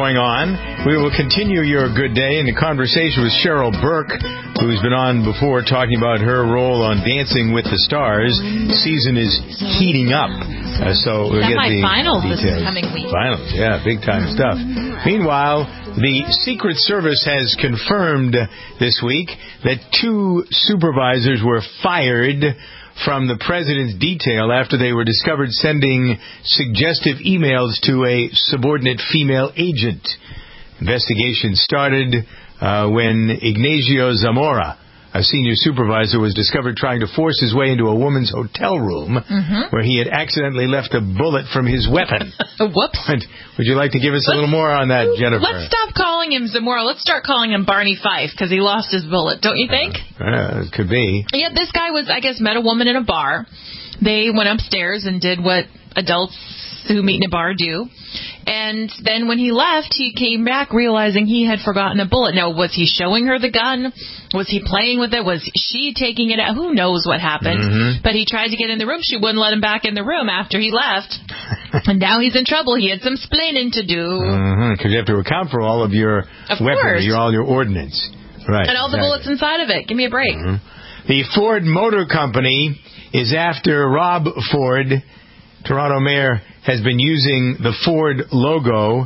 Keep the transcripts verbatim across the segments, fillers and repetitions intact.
going on. We will continue your good day in the conversation with Cheryl Burke, who's been on before talking about her role on Dancing with the Stars. Season is heating up, uh, so we'll get the finals details. This coming week. Finals, yeah, big time stuff. Meanwhile, the Secret Service has confirmed this week that two supervisors were fired from the president's detail after they were discovered sending suggestive emails to a subordinate female agent. Investigation started uh, when Ignacio Zamora, a senior supervisor, was discovered trying to force his way into a woman's hotel room mm-hmm. where he had accidentally left a bullet from his weapon. Whoops. But would you like to give us let's, a little more on that, Jennifer? Let's stop calling him Zamora. Let's start calling him Barney Fife because he lost his bullet, don't you think? Uh, uh, it could be. Yeah, this guy was, I guess, met a woman in a bar. They went upstairs and did what adults who meet in a bar do. And then when he left, he came back realizing he had forgotten a bullet. Now, was he showing her the gun? Was he playing with it? Was she taking it out? Who knows what happened? Mm-hmm. But he tried to get in the room. She wouldn't let him back in the room after he left. And now he's in trouble. He had some splaining to do. Because mm-hmm. you have to account for all of your of weaponry, your, all your ordnance. Right. And all the exactly. bullets inside of it. Give me a break. Mm-hmm. The Ford Motor Company is after Rob Ford, Toronto mayor, has been using the Ford logo.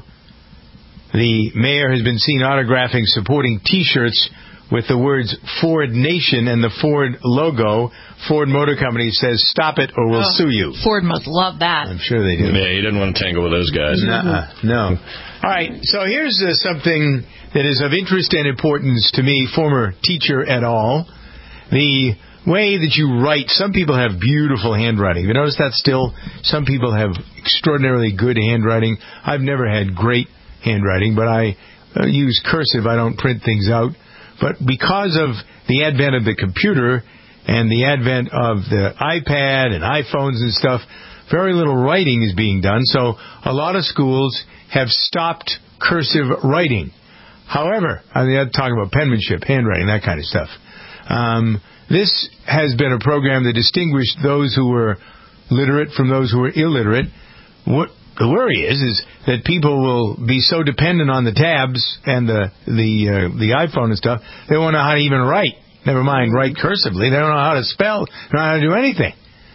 The mayor has been seen autographing supporting T-shirts with the words Ford Nation and the Ford logo. Ford Motor Company says, stop it or we'll oh, sue you. Ford must love that. I'm sure they do. Yeah, he didn't want to tangle with those guys. Nuh-uh, no. All right, so here's uh, something that is of interest and importance to me, former teacher et al. The way that you write, some people have beautiful handwriting. You notice that still? Some people have extraordinarily good handwriting. I've never had great handwriting, but I uh, use cursive. I don't print things out. But because of the advent of the computer and the advent of the iPad and iPhones and stuff, very little writing is being done. So a lot of schools have stopped cursive writing. However, I mean, I'm talking about penmanship, handwriting, that kind of stuff. Um, this has been a program that distinguished those who were literate from those who were illiterate. What the worry is, is that people will be so dependent on the tabs and the the uh, the iPhone and stuff, they won't know how to even write. Never mind write cursively. They don't know how to spell. They don't know how to do anything.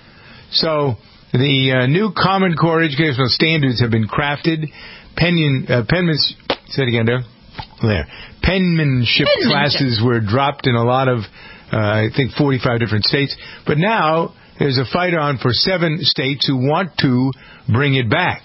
So the uh, new Common Core educational standards have been crafted. Penman, uh, penmanship, say it again, there. There. Penmanship, penmanship classes were dropped in a lot of, uh, I think, forty-five different states. But now there's a fight on for seven states who want to bring it back.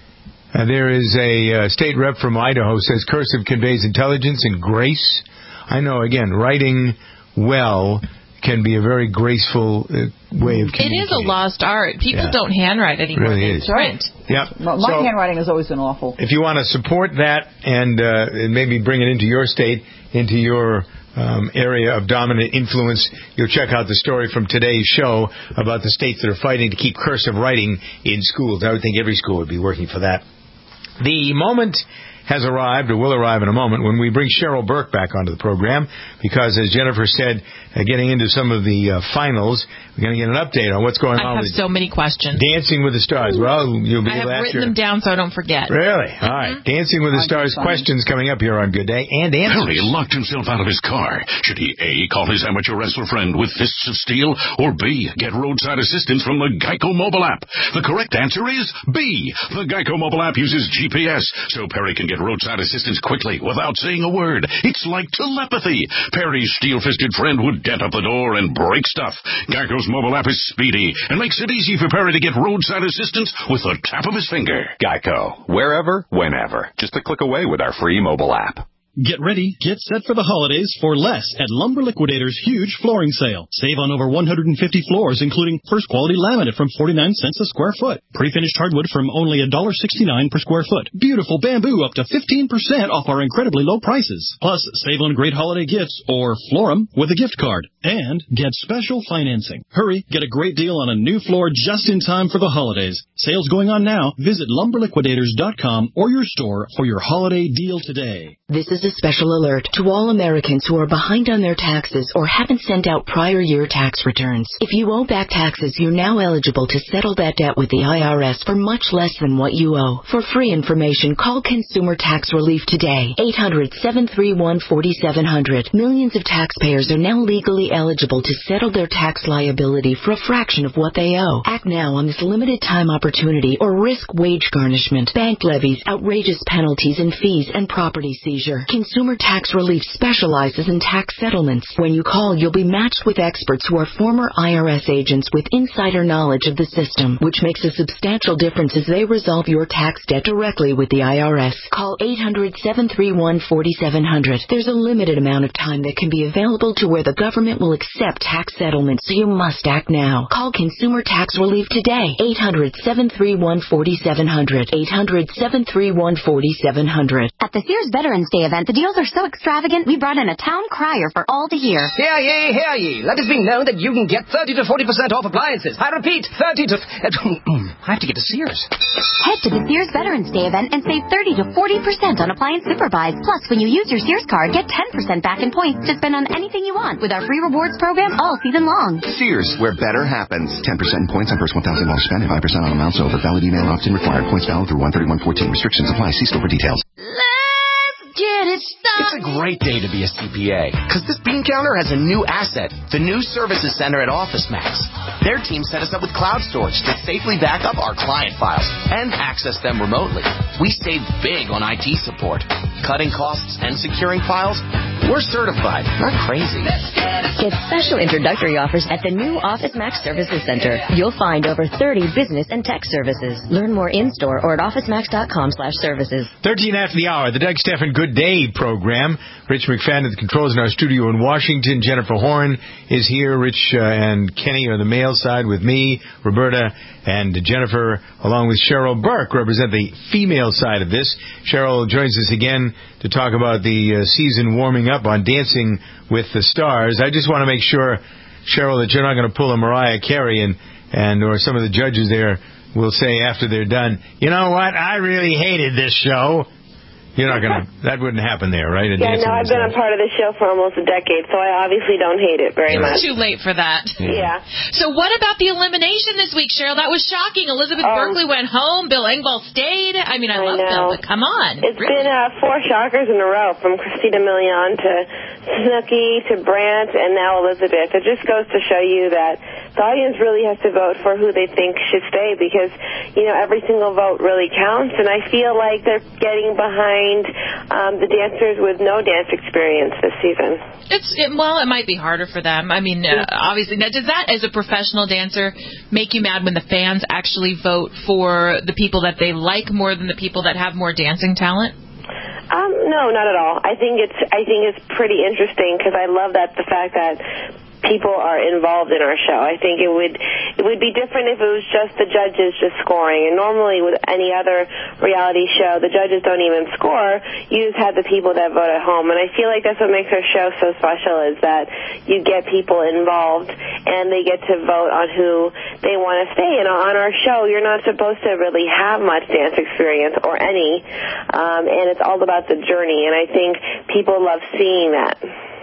Uh, there is a uh, state rep from Idaho says cursive conveys intelligence and grace. I know, again, writing well can be a very graceful uh, way of communicating. It is a lost art. People yeah. don't handwrite anymore. It really is. Right. Yep. My so, handwriting has always been awful. If you want to support that and, uh, and maybe bring it into your state, into your um, area of dominant influence, you'll check out the story from today's show about the states that are fighting to keep cursive writing in schools. I would think every school would be working for that. The moment has arrived, or will arrive in a moment, when we bring Cheryl Burke back onto the program, because, as Jennifer said, uh, getting into some of the uh, finals, we're going to get an update on what's going I on with with so many questions. Dancing with the Stars. Well, you'll be I have written your... them down so I don't forget. Really? All right. Mm-hmm. Dancing with the Stars questions coming up here on Good Day, and answers. Harry locked himself out of his car. Should he A, call his amateur wrestler friend with fists of steel, or B, get roadside assistance from the Geico mobile app? The correct answer is B. The Geico mobile app uses G P S, so Perry can get roadside assistance quickly without saying a word. It's like telepathy. Perry's steel-fisted friend would dent up the door and break stuff. Geico's mobile app is speedy and makes it easy for Perry to get roadside assistance with a tap of his finger. Geico. Wherever, whenever. Just a click away with our free mobile app. Get ready, get set for the holidays for less at Lumber Liquidators' huge flooring sale. Save on over one hundred fifty floors, including first-quality laminate from forty-nine cents a square foot. Pre-finished hardwood from only one dollar sixty-nine per square foot. Beautiful bamboo up to fifteen percent off our incredibly low prices. Plus, save on great holiday gifts or floor 'em with a gift card. And get special financing. Hurry, get a great deal on a new floor just in time for the holidays. Sales going on now. Visit lumber liquidators dot com or your store for your holiday deal today. This is has a special alert to all Americans who are behind on their taxes or haven't sent out prior year tax returns. If you owe back taxes, you're now eligible to settle that debt with the I R S for much less than what you owe. For free information, call Consumer Tax Relief today. eight hundred, seven three one, four seven zero zero. Millions of taxpayers are now legally eligible to settle their tax liability for a fraction of what they owe. Act now on this limited time opportunity or risk wage garnishment, bank levies, outrageous penalties and fees, and property seizure. Consumer Tax Relief specializes in tax settlements. When you call, you'll be matched with experts who are former I R S agents with insider knowledge of the system, which makes a substantial difference as they resolve your tax debt directly with the I R S. Call eight hundred, seven three one, four seven zero zero. There's a limited amount of time that can be available to where the government will accept tax settlements, so you must act now. Call Consumer Tax Relief today. eight hundred, seven three one, four seven zero zero. eight hundred, seven three one, four seven zero zero. At the Sears Veterans Day event, the deals are so extravagant, we brought in a town crier for all to hear. Hear ye, hear ye. Let it be known that you can get thirty to forty percent off appliances. I repeat, thirty to... I have to get to Sears. Head to the Sears Veterans Day event and save thirty to forty percent on appliance super buys. Plus, when you use your Sears card, get ten percent back in points to spend on anything you want with our free rewards program all season long. Sears, where better happens. ten percent in points on first one thousand dollars spent and five percent on amounts over. Valid email opt-in required. Points valid through one thirty-one fourteen. Restrictions apply. See store for details. Get it started. It's a great day to be a C P A, because this bean counter has a new asset, the new services center at OfficeMax. Their team set us up with cloud storage to safely back up our client files and access them remotely. We save big on I T support, cutting costs and securing files. We're certified, not crazy. Get special introductory offers at the new OfficeMax Services Center. You'll find over thirty business and tech services. Learn more in-store or at OfficeMax.com slash services. thirteen after the hour, the Doug Stephan Good Day program. Rich McFadden at the controls in our studio in Washington. Jennifer Horn is here. Rich uh, and Kenny are the male side with me, Roberta, and Jennifer, along with Cheryl Burke, represent the female side of this. Cheryl joins us again to talk about the uh, season warming up on Dancing with the Stars. I just want to make sure, Cheryl, that you're not going to pull a Mariah Carey and, and or some of the judges there will say after they're done, you know what, I really hated this show. You're not going to, that wouldn't happen there, right? Yeah, no, I've been a part of the show for almost a decade, so I obviously don't hate it very much. It's too late for that. Yeah. So what about the elimination this week, Cheryl? That was shocking. Elizabeth um, Berkley went home. Bill Engvall stayed. I mean, I, I love know. Bill, but come on. It's really? been uh, four shockers in a row, from Christina Milian to Snooki to Brandt and now Elizabeth. It just goes to show you that the audience really has to vote for who they think should stay, because, you know, every single vote really counts, and I feel like they're getting behind Um, the dancers with no dance experience this season. It's it, well, it might be harder for them. I mean, uh, obviously, now, does that, as a professional dancer, make you mad when the fans actually vote for the people that they like more than the people that have more dancing talent? Um, no, not at all. I think it's I think it's pretty interesting, because I love that the fact that people are involved in our show. I think it would it would be different if it was just the judges just scoring. And normally with any other reality show, the judges don't even score. You just have the people that vote at home. And I feel like that's what makes our show so special, is that you get people involved and they get to vote on who they want to stay. And on our show, you're not supposed to really have much dance experience or any. Um, and it's all about the journey. And I think people love seeing that.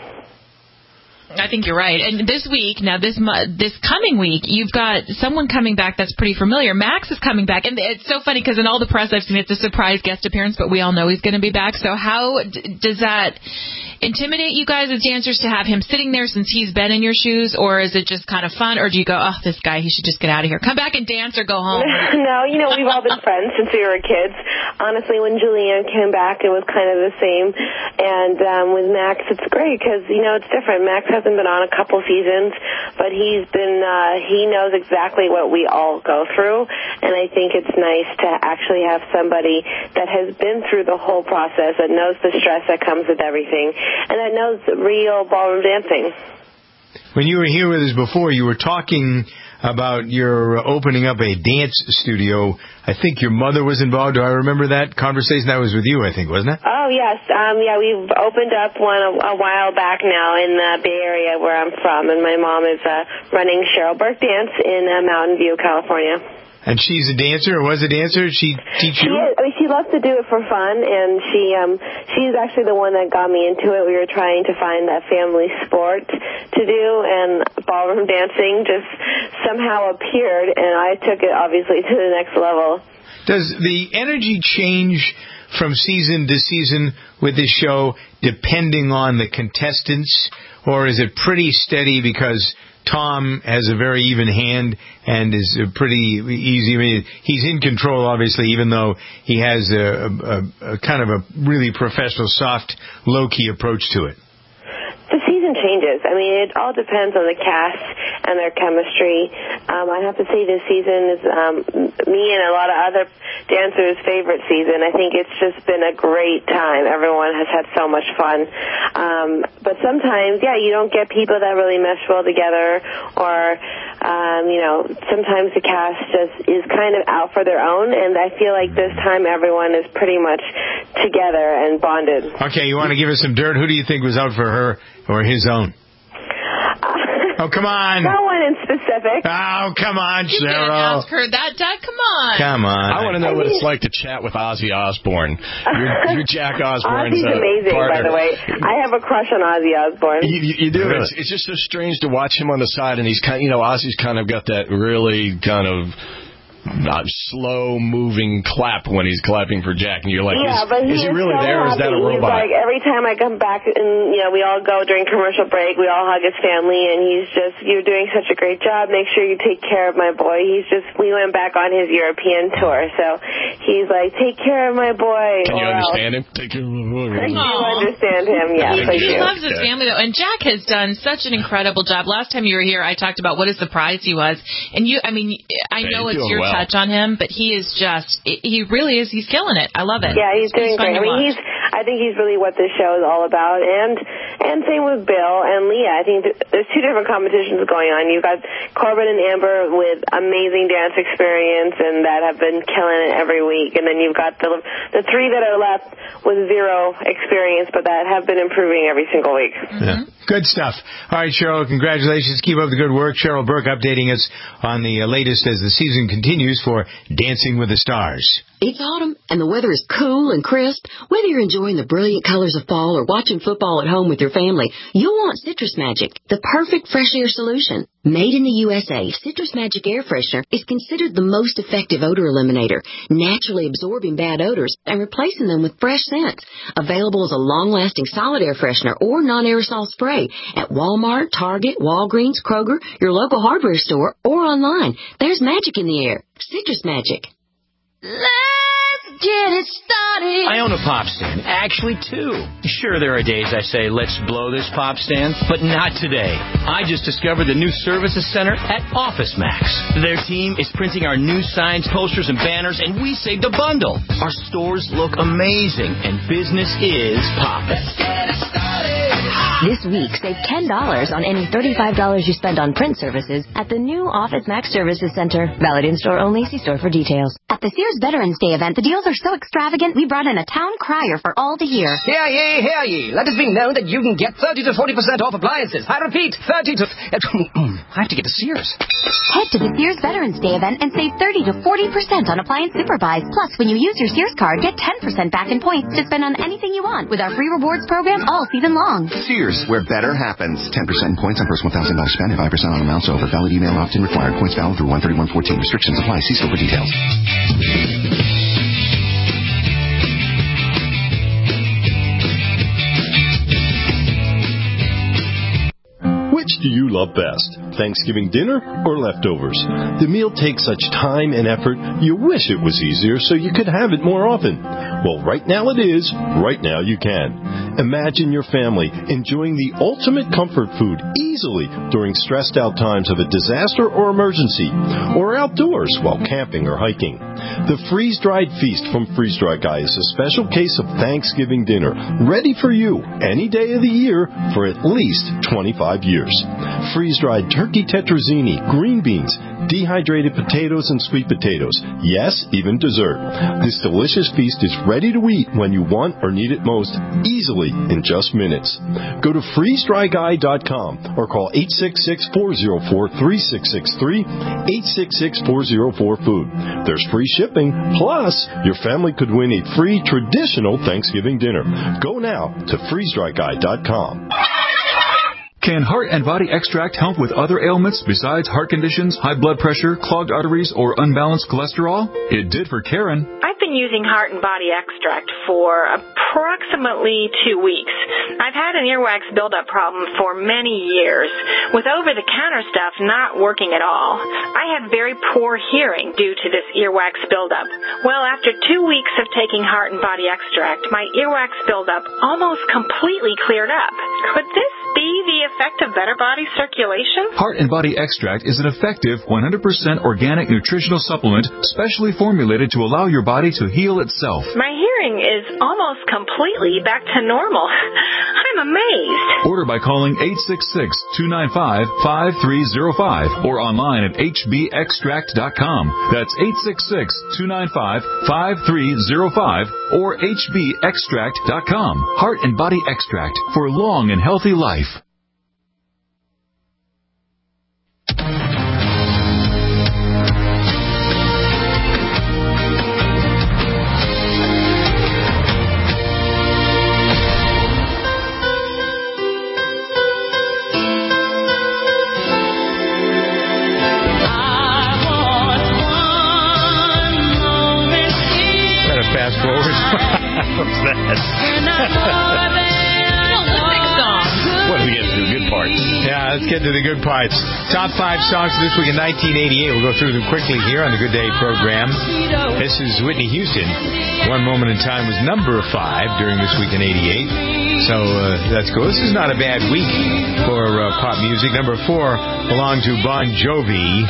I think you're right. And this week, now this this coming week, you've got someone coming back that's pretty familiar. Max is coming back. And it's so funny because in all the press I've seen, it's a surprise guest appearance, but we all know he's going to be back. So how d- does that intimidate you guys as dancers to have him sitting there since he's been in your shoes? Or is it just kind of fun? Or do you go, oh, this guy, he should just get out of here. Come back and dance or go home? No, you know, we've all been friends since we were kids. Honestly, when Julianne came back, it was kind of the same. And um, with Max, it's great because, you know, it's different. Max hasn't been on a couple seasons, but he's been, uh, he knows exactly what we all go through. And I think it's nice to actually have somebody that has been through the whole process, that knows the stress that comes with everything, and that knows real ballroom dancing. When you were here with us before, you were talking about your opening up a dance studio. I think your mother was involved. Do I remember that conversation? That was with you, I think, wasn't it? Oh, yes. Um, yeah, we've opened up one a, a while back now in the Bay Area where I'm from, and my mom is uh, running Cheryl Burke Dance in uh, Mountain View, California. And she's a dancer, or was a dancer? She teach you? She, is, I mean, she loves to do it for fun, and she um, she's actually the one that got me into it. We were trying to find that family sport to do, and ballroom dancing just somehow appeared, and I took it, obviously, to the next level. Does the energy change from season to season with this show depending on the contestants, or is it pretty steady because Tom has a very even hand and is pretty easy? I mean, he's in control, obviously, even though he has a, a, a kind of a really professional, soft, low-key approach to it. The season changes. I mean, it all depends on the cast and their chemistry. Um, I have to say this season is um, me and a lot of other dancers' favorite season. I think it's just been a great time. Everyone has had so much fun. Um, but sometimes, yeah, you don't get people that really mesh well together, or, um, you know, sometimes the cast just is kind of out for their own, and I feel like this time everyone is pretty much together and bonded. Okay, you want to give us some dirt? Who do you think was out for her or his own? Oh, come on. No one in specific. Oh, come on, You Cheryl. can't ask her that, Dad. Come on. Come on. I want to know what it's like to chat with Ozzy Osbourne. You're, you're Jack Osbourne's Ozzy's uh, amazing, partner. by the way. I have a crush on Ozzy Osbourne. You, you, you do. Really? It's, it's just so strange to watch him on the side, and he's kind, you know, Ozzy's kind of got that really kind of not slow-moving clap when he's clapping for Jack, and you're like, yeah, is, but he is he is really so there, or is that a happy. He's robot? like, every time I come back, and you know, we all go during commercial break, we all hug his family, and he's just, you're doing such a great job. Make sure you take care of my boy. He's just, we went back on his European tour, so he's like, take care of my boy. Can you or understand else. him? Take care of my boy. I do understand him, yes, He, I he do. loves his Okay. family, though. And Jack has done such an incredible job. Last time you were here, I talked about what a surprise he was. And you, I mean, I Yeah, know he's it's doing your well. touch on him, but he is just, he really is, he's killing it. I love it. Yeah, he's doing fun great. to I mean, watch. he's. I think he's really what this show is all about, and and same with Bill and Leah. I think th- there's two different competitions going on. You've got Corbin and Amber with amazing dance experience and that have been killing it every week, and then you've got the the three that are left with zero experience, but that have been improving every single week. Yeah. Good stuff. All right, Cheryl, congratulations. Keep up the good work. Cheryl Burke updating us on the uh, latest as the season continues for Dancing with the Stars. It's autumn, and the weather is cool and crisp. Whether you're enjoying the brilliant colors of fall or watching football at home with your family, you'll want Citrus Magic, the perfect fresh air solution. Made in the U S A, Citrus Magic Air Freshener is considered the most effective odor eliminator, naturally absorbing bad odors and replacing them with fresh scents. Available as a long-lasting solid air freshener or non-aerosol spray at Walmart, Target, Walgreens, Kroger, your local hardware store, or online. There's magic in the air. Citrus Magic. Let's get it started. I own a pop stand, actually two. Sure, there are days I say, let's blow this pop stand, but not today. I just discovered the new services center at Office Max. Their team is printing our new signs, posters, and banners, and we saved a bundle. Our stores look amazing, and business is popping. Let's get it started. This week, save ten dollars on any thirty-five dollars you spend on print services at the new Office Max Services Center. Valid in-store only. See store for details. At the Sears Veterans Day event, the deals are so extravagant, we brought in a town crier for all to hear. Hear ye, hear ye. Let it be known that you can get thirty to forty percent off appliances. I repeat, thirty to... I have to get to Sears. Head to the Sears Veterans Day event and save thirty to forty percent on appliance super buys. Plus, when you use your Sears card, get ten percent back in points to spend on anything you want with our free rewards program all season long. Sears, where better happens. ten percent points on first one thousand dollars spent and five percent on amounts over. Valid email opt-in required. Points valid through one thirty-one fourteen. Restrictions apply. See store for details. Which do you love best, Thanksgiving dinner or leftovers? The meal takes such time and effort, you wish it was easier so you could have it more often. Well, right now it is. Right now you can. Imagine your family enjoying the ultimate comfort food easily during stressed out times of a disaster or emergency, or outdoors while camping or hiking. The freeze-dried feast from Freeze Dry Guy is a special case of Thanksgiving dinner, ready for you any day of the year for at least twenty-five years. Freeze-dried turkey tetrazzini, green beans, dehydrated potatoes and sweet potatoes. Yes, even dessert. This delicious feast is ready to eat when you want or need it most, easily in just minutes. Go to freeze dry guy dot com or call eight six six, four zero four, three six six three, eight six six, four zero four, food. There's free shipping, plus your family could win a free traditional Thanksgiving dinner. Go now to freeze dry guy dot com. Can Heart and Body Extract help with other ailments besides heart conditions, high blood pressure, clogged arteries, or unbalanced cholesterol? It did for Karen. I've been using Heart and Body Extract for approximately two weeks. I've had an earwax buildup problem for many years, with over-the-counter stuff not working at all. I had very poor hearing due to this earwax buildup. Well, after two weeks of taking Heart and Body Extract, my earwax buildup almost completely cleared up. Could this be the effect of better body circulation? Heart and Body Extract is an effective one hundred percent organic nutritional supplement specially formulated to allow your body to heal itself. My hearing is almost completely back to normal. I'm amazed. Order by calling eight six six, two nine five, five three zero five or online at h b extract dot com. That's eight six six, two nine five, five three zero five or h b extract dot com. Heart and Body Extract for long and healthy life. What's that? What do we get to the good parts? Yeah, let's get to the good parts. Top five songs this week in nineteen eighty-eight. We'll go through them quickly here on the Good Day program. This is Whitney Houston. One Moment in Time was number five during this week in eighty-eight. So uh, that's cool. This is not a bad week for uh, pop music. Number four belonged to Bon Jovi.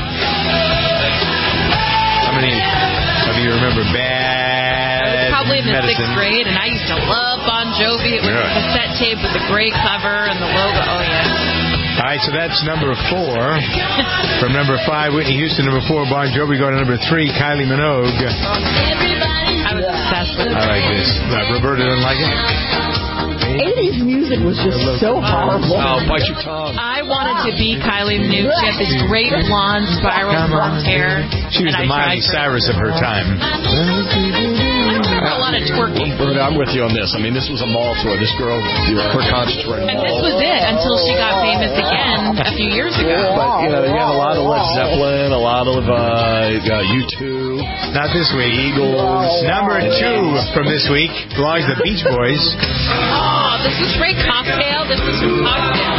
How many of you remember Bad Probably in the Medicine? sixth grade, and I used to love Bon Jovi. It was Yeah. a cassette tape with the gray cover and the logo. Oh, yeah. All right, so that's number four. From number five, Whitney Houston. Number four, Bon Jovi. Go to number three, Kylie Minogue. I was obsessed with it. I like this. Uh, Roberta doesn't like it? eighties music was just so horrible. Oh, bite your tongue. I wanted to be Kylie Minogue. She had this great blonde spiral blonde hair. She was and the I Miley tried Cyrus of her time. I remember a lot of twerking. Roberta, I'm with you on this. I mean, this was a mall tour. This girl, her concerts were in And malls. this was it until she got famous again a few years ago. But, you know, you had a lot of Led Zeppelin, a lot of uh, uh, U two. Not this week. Eagles. Number two from this week belongs to the Beach Boys. Oh, this was great. Cocktail. This was from Cocktail.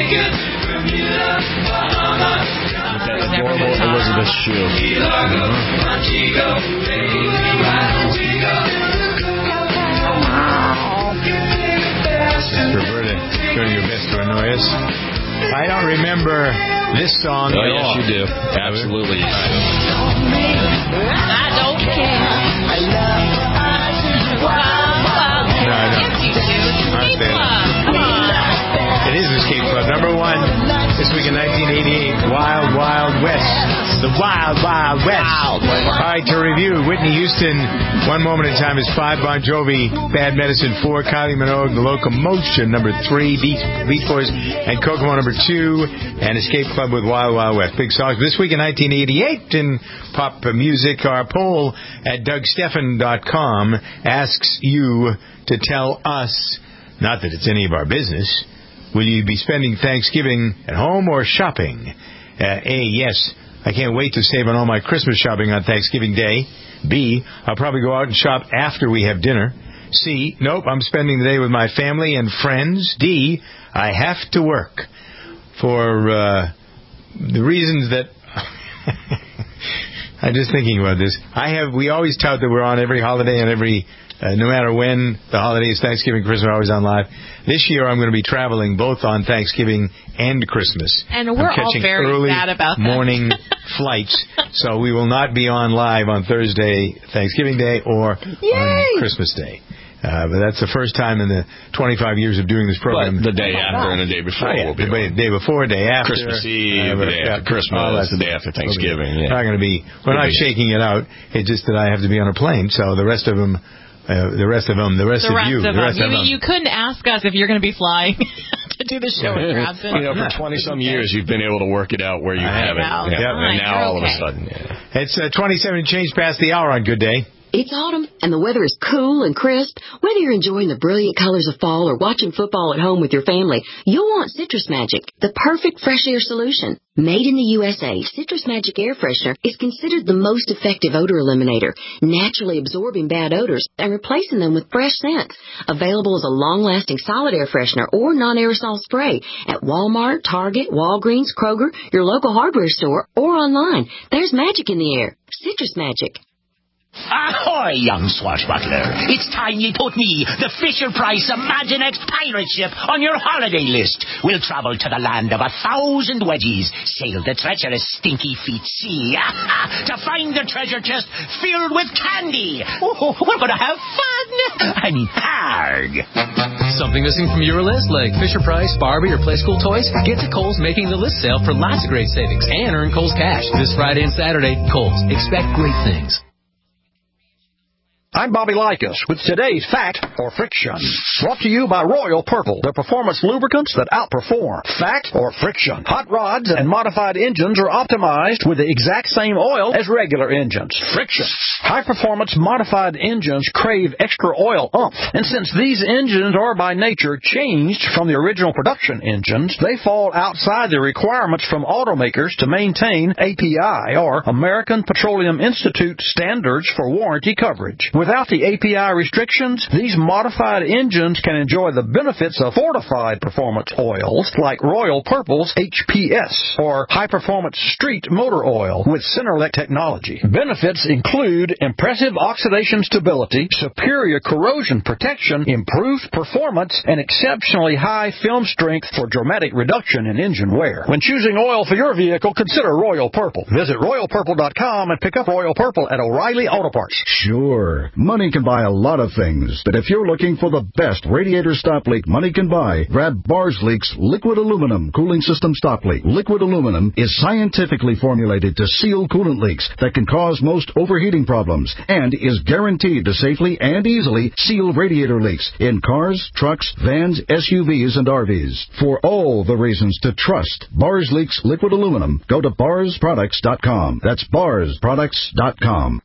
That adorable Elizabeth Shue. Roberta, doing your best to annoy us. I don't remember this song Oh, at yes, all. you do. Absolutely. I don't care. I love No, I don't. Yes, you do. Escape Club. Come on. It is Escape Club. Number one this week in nineteen eighty-eight, Wild Wild West. The Wild Wild West. All right, to review, Whitney Houston, One Moment in Time is five. Bon Jovi, Bad Medicine, four. Kylie Minogue, The Locomotion, number three. Beach, Beach Boys and Kokomo, number two. And Escape Club with Wild Wild West. Big songs this week in nineteen eighty-eight in pop music. Our poll at Doug Stephan dot com asks you to tell us, not that it's any of our business, will you be spending Thanksgiving at home or shopping? Uh, A, yes, I can't wait to save on all my Christmas shopping on Thanksgiving Day. B, I'll probably go out and shop after we have dinner. C, nope, I'm spending the day with my family and friends. D, I have to work. For uh, the reasons that... I'm just thinking about this. I have. We always tout that we're on every holiday and every... Uh, no matter when the holidays, Thanksgiving, Christmas, are always on live. This year I'm going to be traveling both on Thanksgiving and Christmas. And we're I'm all catching very early sad about that. morning flights, so we will not be on live on Thursday, Thanksgiving Day, or Yay! on Christmas Day. Uh, but that's the first time in the twenty-five years of doing this program. But the day after and the day before. Oh, yeah. will be the day before, day after. Christmas Eve, uh, the day yeah, after Christmas, the day after Thanksgiving. Yeah. Not going to be. We're We'll not be. shaking it out. It's just that I have to be on a plane. So the rest of them, uh, the rest of them, the rest The of rest you, of the rest them. of You, them. you couldn't ask us if you're going to be flying to do the show in Grafton. You know, for twenty-some years, you've been able to work it out where you I have it. know. Yeah. Fine, And now, you're all of a okay. sudden, yeah. It's uh, twenty-seven change past the hour on Good Day. It's autumn, and the weather is cool and crisp. Whether you're enjoying the brilliant colors of fall or watching football at home with your family, you'll want Citrus Magic, the perfect fresh air solution. Made in the U S A, Citrus Magic Air Freshener is considered the most effective odor eliminator, naturally absorbing bad odors and replacing them with fresh scents. Available as a long-lasting solid air freshener or non-aerosol spray at Walmart, Target, Walgreens, Kroger, your local hardware store, or online. There's magic in the air. Citrus Magic. Ahoy, young swashbuckler. It's time you put me, the Fisher-Price Imaginext pirate ship, on your holiday list. We'll travel to the land of a thousand wedgies, sail the treacherous Stinky Feet Sea, to find the treasure chest filled with candy. Oh, we're going to have fun. I mean, harg. Something missing from your list, like Fisher-Price, Barbie, or Play School toys? Get to Kohl's Making the List sale for lots of great savings and earn Kohl's Cash. This Friday and Saturday, Kohl's. Expect great things. I'm Bobby Likas with today's Fact or Friction. Brought to you by Royal Purple, the performance lubricants that outperform. Fact or Friction. Hot rods and modified engines are optimized with the exact same oil as regular engines. Friction. High-performance modified engines crave extra oil umph. And since these engines are by nature changed from the original production engines, they fall outside the requirements from automakers to maintain A P I, or American Petroleum Institute standards for warranty coverage. Without the A P I restrictions, these modified engines can enjoy the benefits of fortified performance oils like Royal Purple's H P S, or High Performance Street Motor Oil with Centerlec technology. Benefits include impressive oxidation stability, superior corrosion protection, improved performance, and exceptionally high film strength for dramatic reduction in engine wear. When choosing oil for your vehicle, consider Royal Purple. Visit royal purple dot com and pick up Royal Purple at O'Reilly Auto Parts. Sure, money can buy a lot of things, but if you're looking for the best radiator stop leak money can buy, grab Bars Leak's Liquid Aluminum Cooling System Stop Leak. Liquid aluminum is scientifically formulated to seal coolant leaks that can cause most overheating problems and is guaranteed to safely and easily seal radiator leaks in cars, trucks, vans, S U Vs, and R Vs. For all the reasons to trust Bars Leak's Liquid Aluminum, go to bars products dot com. That's bars products dot com.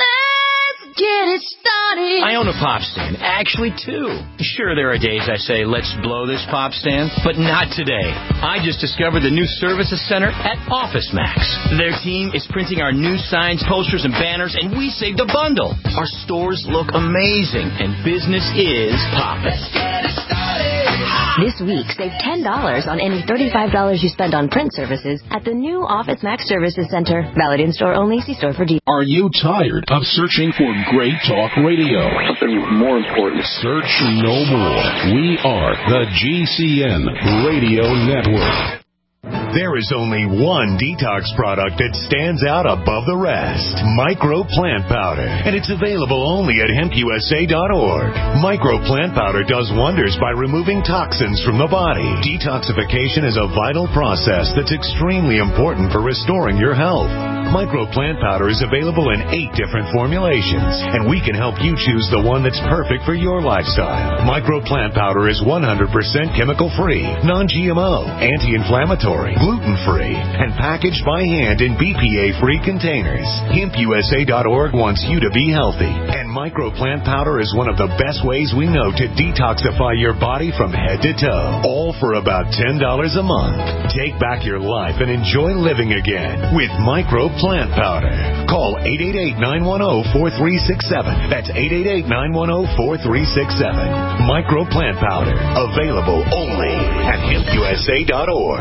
Let's get it started. I own a pop stand. Actually, two. Sure, there are days I say, let's blow this pop stand, but not today. I just discovered the new Services Center at OfficeMax. Their team is printing our new signs, posters, and banners, and we saved a bundle. Our stores look amazing, and business is popping. Let's get it started. This week, save ten dollars on any thirty-five dollars you spend on print services at the new OfficeMax Services Center. Valid in-store only. See store for details. Are you tired of searching for great talk radio? Something more important. Search no more. We are the G C N Radio Network. There is only one detox product that stands out above the rest. Micro Plant Powder. And it's available only at hemp u s a dot org. Micro Plant Powder does wonders by removing toxins from the body. Detoxification is a vital process that's extremely important for restoring your health. Micro Plant Powder is available in eight different formulations, and we can help you choose the one that's perfect for your lifestyle. Micro Plant Powder is one hundred percent chemical-free, non G M O, anti-inflammatory, gluten-free, and packaged by hand in B P A-free containers. hemp u s a dot org wants you to be healthy, and Micro Plant Powder is one of the best ways we know to detoxify your body from head to toe, all for about ten dollars a month. Take back your life and enjoy living again with Micro Plant Powder. Call eight eight eight, nine one zero, four three six seven. That's eight eight eight, nine one zero, four three six seven. Micro Plant Powder. Available only at hemp u s a dot org.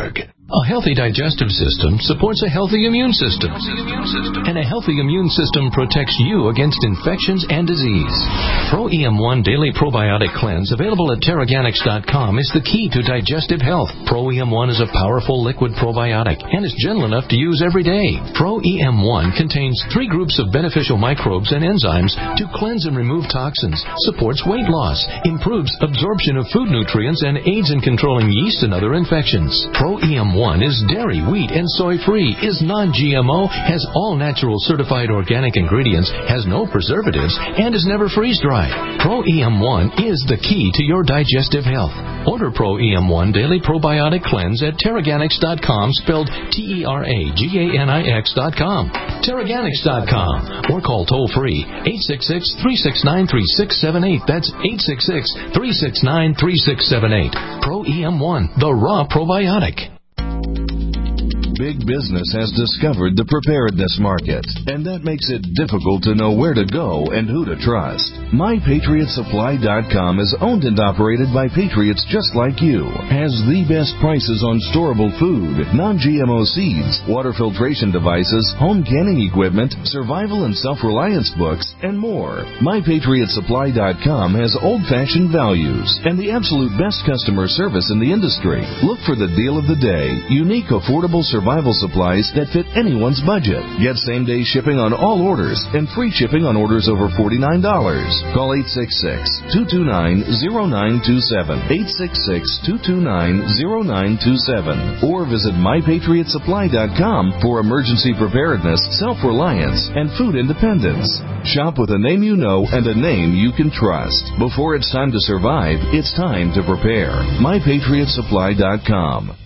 A healthy digestive system supports a healthy immune system. And a healthy immune system protects you against infections and disease. Pro E M one Daily Probiotic Cleanse, available at Terraganics dot com, is the key to digestive health. Pro E M one is a powerful liquid probiotic and is gentle enough to use every day. Pro E M one contains three groups of beneficial microbes and enzymes to cleanse and remove toxins, supports weight loss, improves absorption of food nutrients, and aids in controlling yeast and other infections. Pro E M one is dairy, wheat, and soy-free, is non-G M O, has all natural certified organic ingredients, has no preservatives, and is never freeze-dried. Pro E M one is the key to your digestive health. Order Pro E M one Daily Probiotic Cleanse at Terraganics dot com, spelled T E R A G A N I X dot com. Terraganics dot com, or call toll-free eight six six, three six nine, three six seven eight. That's eight six six, three six nine, three six seven eight. Pro E M one, the raw probiotic. Big business has discovered the preparedness market, and that makes it difficult to know where to go and who to trust. My Patriot Supply dot com is owned and operated by patriots just like you, has the best prices on storable food, non-G M O seeds, water filtration devices, home canning equipment, survival and self-reliance books, and more. My Patriot Supply dot com has old-fashioned values and the absolute best customer service in the industry. Look for the deal of the day, unique, affordable survival Survival supplies that fit anyone's budget. Get same-day shipping on all orders and free shipping on orders over forty-nine dollars. Call eight six six, two two nine, zero nine two seven, eight six six, two two nine, zero nine two seven, or visit My Patriot Supply dot com for emergency preparedness, self-reliance, and food independence. Shop with a name you know and a name you can trust. Before it's time to survive, it's time to prepare. My Patriot Supply dot com.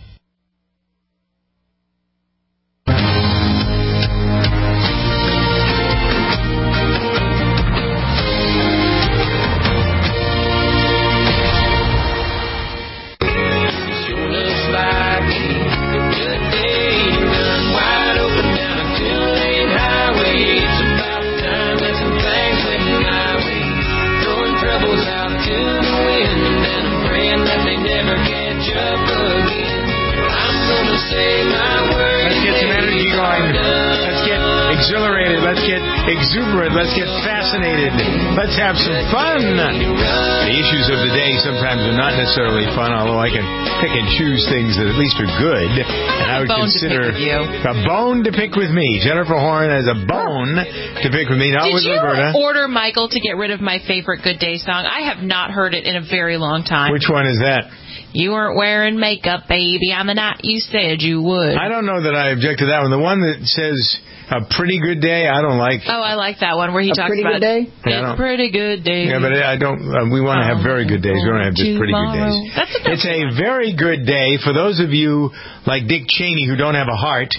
Exhilarated, let's get exuberant, let's get fascinated, let's have some fun. The issues of the day sometimes are not necessarily fun, although I can pick and choose things that at least are good. And I would bone consider to pick with you. a bone to pick with me. Jennifer Horn has a bone to pick with me, not Did with you Roberta. order Michael to get rid of my favorite Good Day song? I have not heard it in a very long time. Which one is that? You weren't wearing makeup, baby, on the night you said you would. I don't know that I object to that one. The one that says a pretty good day, I don't like. Oh, I like that one where he a talks pretty about good day? It's Yeah, pretty good day. Yeah, but I don't. Uh, we want to have very good days. We don't have just pretty good days. That's a It's a very good day for those of you like Dick Cheney who don't have a heart.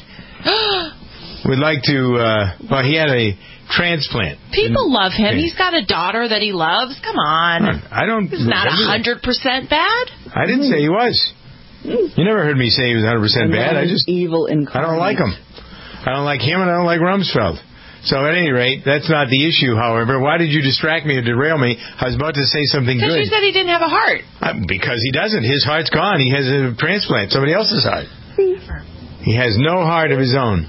Would like to. Uh, well, he had a transplant. People love him. Okay. He's got a daughter that he loves. Come on. I don't. He's not a hundred percent bad. I didn't say he was. You never heard me say he was one hundred percent bad. I just evil incarnate. I don't like him. I don't like him, and I don't like Rumsfeld. So at any rate, that's not the issue. However, why did you distract me or derail me? I was about to say something Because good. you said he didn't have a heart. Uh, because he doesn't. His heart's gone. He has a transplant. Somebody else's heart. He has no heart of his own.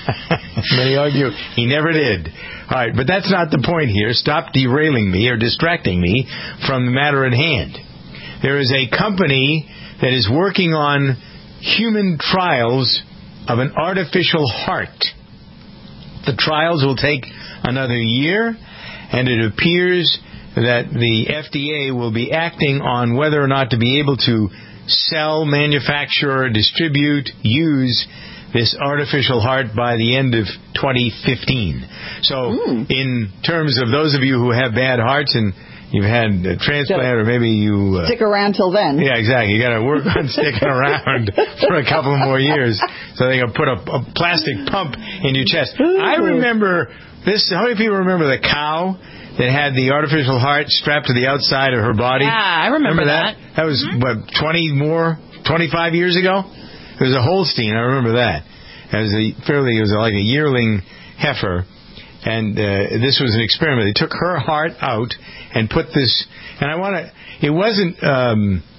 Many argue he never did. All right, but that's not the point here. Stop derailing me or distracting me from the matter at hand. There is a company that is working on human trials of an artificial heart. The trials will take another year, and it appears that the F D A will be acting on whether or not to be able to sell, manufacture, distribute, use this artificial heart by the end of twenty fifteen. So mm. in terms of those of you who have bad hearts and you've had a transplant, or maybe you... Uh, stick around till then. Yeah, exactly. You got to work on sticking around for a couple more years so they can put a, a plastic pump in your chest. I remember this. How many people remember the cow that had the artificial heart strapped to the outside of her body? Yeah, I remember, remember that. That, that was, mm-hmm. what, twenty more, twenty-five years ago? It was a Holstein. I remember that. It was a fairly, it was like a yearling heifer. And uh, this was an experiment. They took her heart out and put this, and I want to, it wasn't um,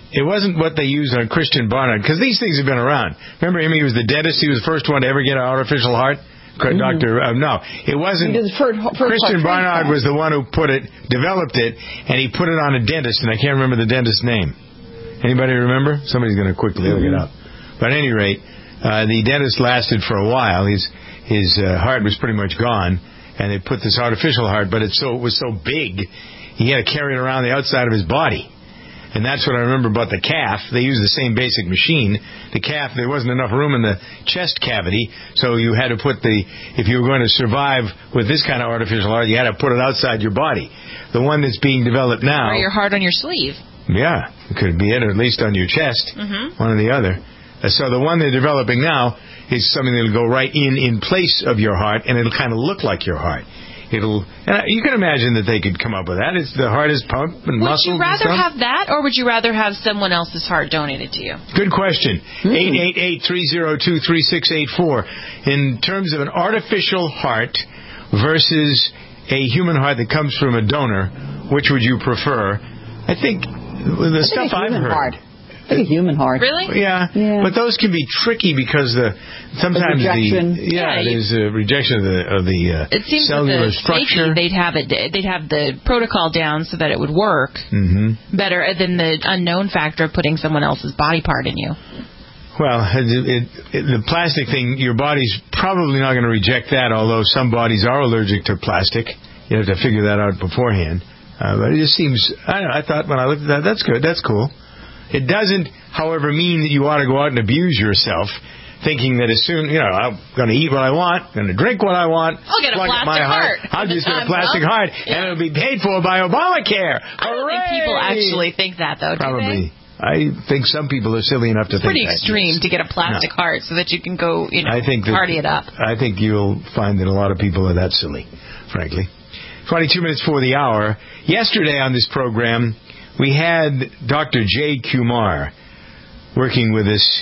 it wasn't what they used on Christian Barnard, because these things have been around. Remember him? He was the dentist. He was the first one to ever get an artificial heart. Mm-hmm. Doctor, uh, no, it wasn't. First, first Christian Barnard was the one who put it, developed it, and he put it on a dentist, and I can't remember the dentist's name. Anybody remember? Somebody's going to quickly look it up. But at any rate, uh, the dentist lasted for a while. His his uh, heart was pretty much gone, and they put this artificial heart, but it so it was so big, he had to carry it around the outside of his body. And that's what I remember about the calf. They used the same basic machine. The calf, there wasn't enough room in the chest cavity, so you had to put the, if you were going to survive with this kind of artificial heart, you had to put it outside your body. The one that's being developed now... Or your heart on your sleeve. Yeah, it could be it, or at least on your chest, mm-hmm. one or the other. Uh, so the one they're developing now is something that will go right in in place of your heart, and it'll kind of look like your heart. It'll, and you can imagine that they could come up with that. It's the heart is pumped and muscled. Would you rather and stuff. have that, or would you rather have someone else's heart donated to you? Good question. eight eight eight, three oh two, three six eight four. In terms of an artificial heart versus a human heart that comes from a donor, which would you prefer? I think the I stuff think a I've human heard. Heart. Like a human heart. Really? Yeah. yeah. But those can be tricky because the sometimes the rejection. the yeah, yeah there's a rejection of the of the uh, it seems cellular with the structure. Safety, they'd have it. They'd have the protocol down so that it would work mm-hmm. better than the unknown factor of putting someone else's body part in you. Well, it, it, it, the plastic thing, your body's probably not going to reject that. Although some bodies are allergic to plastic, you have to figure that out beforehand. Uh, but it just seems. I don't know, I thought when I looked at that, that's good. That's cool. It doesn't, however, mean that you ought to go out and abuse yourself, thinking that as soon, you know, I'm going to eat what I want, going to drink what I want. I'll get a plastic my heart. heart. I'll just get a plastic heart, yeah. and it'll be paid for by Obamacare. I don't think people actually think that, though, do Probably. they? I think some people are silly enough to it's think pretty that. extreme to get a plastic no. heart so that you can go, you know, I think that, party it up. I think you'll find that a lot of people are that silly, frankly. twenty-two minutes for the hour. Yesterday on this program, we had Doctor Jay Kumar working with us,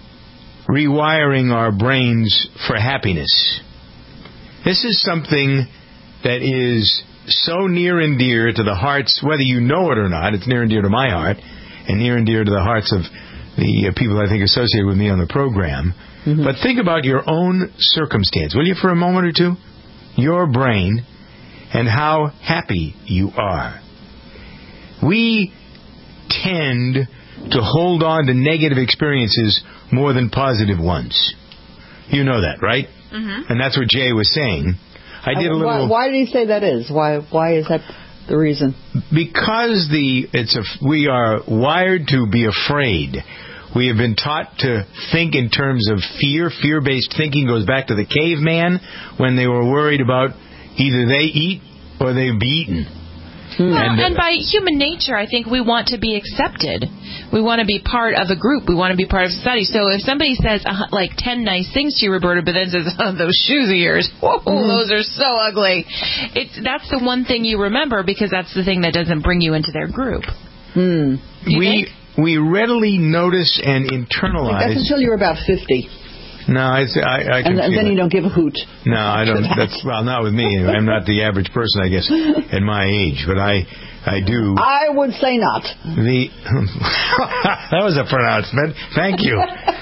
rewiring our brains for happiness. This is something that is so near and dear to the hearts, whether you know it or not. It's near and dear to my heart, and near and dear to the hearts of the uh, people I think associated with me on the program. Mm-hmm. But think about your own circumstance, will you, for a moment or two? Your brain and how happy you are. We tend to hold on to negative experiences more than positive ones. You know that, right? Mm-hmm. And that's what Jay was saying. I did a little. Why, why do you say that is? Why? Why is that the reason? Because the it's a we are wired to be afraid. We have been taught to think in terms of fear. Fear-based thinking goes back to the caveman when they were worried about either they eat or they be eaten. Well, and, uh, and by human nature, I think we want to be accepted. We want to be part of a group. We want to be part of society. So if somebody says uh, like ten nice things to you, Roberta, but then says, oh, those shoes of yours, whoa, mm-hmm. those are so ugly. It's, that's the one thing you remember because that's the thing that doesn't bring you into their group. Hmm. We, we readily notice and internalize. Like that's until you're about fifty. No, I, I, I can and, and then it. you don't give a hoot. No, I don't. That's well, not with me. I'm not the average person, I guess, at my age. But I, I do. I would say not. The that was a pronouncement. Thank you.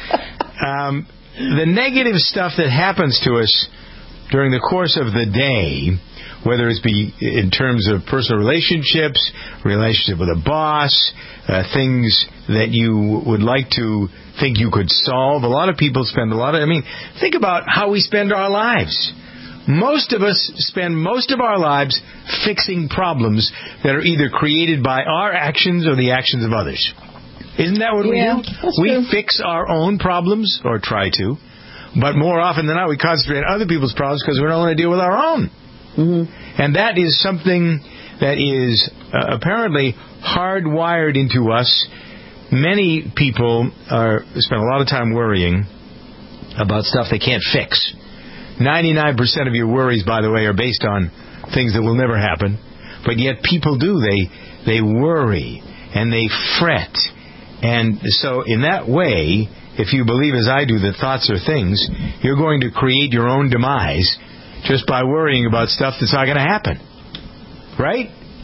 Um, the negative stuff that happens to us during the course of the day, whether it's be in terms of personal relationships, relationship with a boss, uh, things that you would like to think you could solve. A lot of people spend a lot of, I mean, think about how we spend our lives. Most of us spend most of our lives fixing problems that are either created by our actions or the actions of others. Isn't that what yeah, we do? We true. fix our own problems, or try to, but more often than not we concentrate on other people's problems because we don't want to deal with our own. Mm-hmm. And that is something that is uh, apparently hardwired into us. Many people are spend a lot of time worrying about stuff they can't fix. ninety-nine percent of your worries, by the way, are based on things that will never happen. But yet people do. They they worry and they fret. And so in that way, if you believe as I do that thoughts are things, you're going to create your own demise just by worrying about stuff that's not going to happen. Right?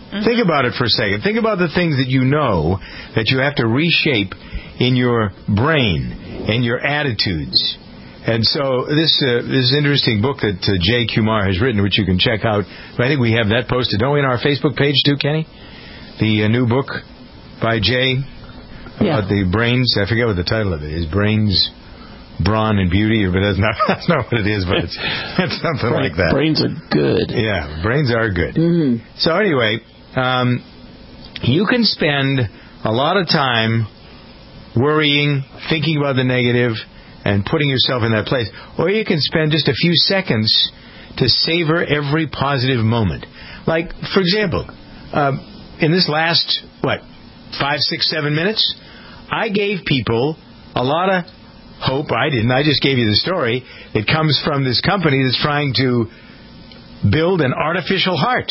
Mm-hmm. Think about it for a second. Think about the things that you know that you have to reshape in your brain and your attitudes. And so this uh, this interesting book that uh, Jay Kumar has written, which you can check out. I think we have that posted, don't we, on our Facebook page too, Kenny? The uh, new book by Jay yeah. about the brains. I forget what the title of it is. Brains, Brawn, and Beauty. But that's not that's not what it is. But it's, it's something right. like that. Brains are good. Yeah, brains are good. Mm-hmm. So anyway, um, you can spend a lot of time worrying, thinking about the negative, and putting yourself in that place. Or you can spend just a few seconds to savor every positive moment. Like, for example, uh, in this last, what, five, six, seven minutes, I gave people a lot of hope. I didn't. I just gave you the story. It comes from this company that's trying to build an artificial heart.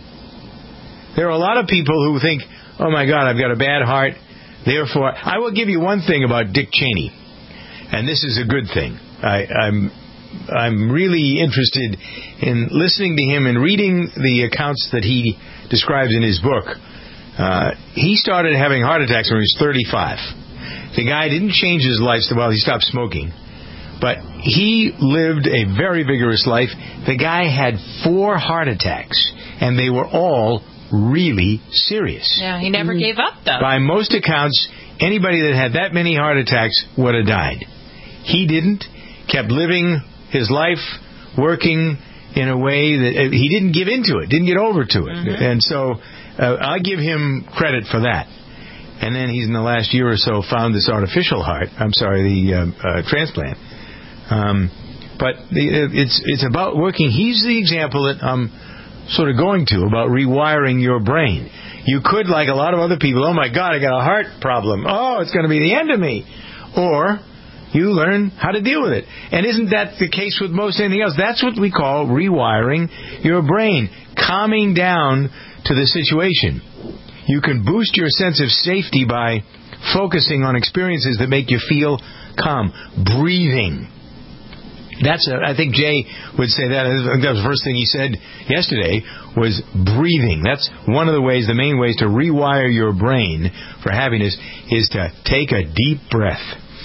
There are a lot of people who think, oh my God, I've got a bad heart. Therefore, I will give you one thing about Dick Cheney. And this is a good thing. I, I'm I'm really interested in listening to him and reading the accounts that he describes in his book. Uh, he started having heart attacks when he was thirty-five. The guy didn't change his lifestyle. Well, he stopped smoking. But he lived a very vigorous life. The guy had four heart attacks, and they were all really serious. Yeah, he never gave up, though. By most accounts, anybody that had that many heart attacks would have died. He didn't, kept living his life, working in a way that he didn't give into it, didn't get over to it. Mm-hmm. And so uh, I give him credit for that. And then he's in the last year or so found this artificial heart, I'm sorry, the uh, uh, transplant. Um, but the, it's it's about working. He's the example that I'm sort of going to about rewiring your brain. You could, like a lot of other people, oh my God, I got a heart problem. Oh, it's going to be the end of me. Or you learn how to deal with it. And isn't that the case with most anything else? That's what we call rewiring your brain, calming down to the situation. You can boost your sense of safety by focusing on experiences that make you feel calm. Breathing. That's a, I think Jay would say that. I think that was the first thing he said yesterday was breathing. That's one of the ways, the main ways to rewire your brain for happiness is to take a deep breath.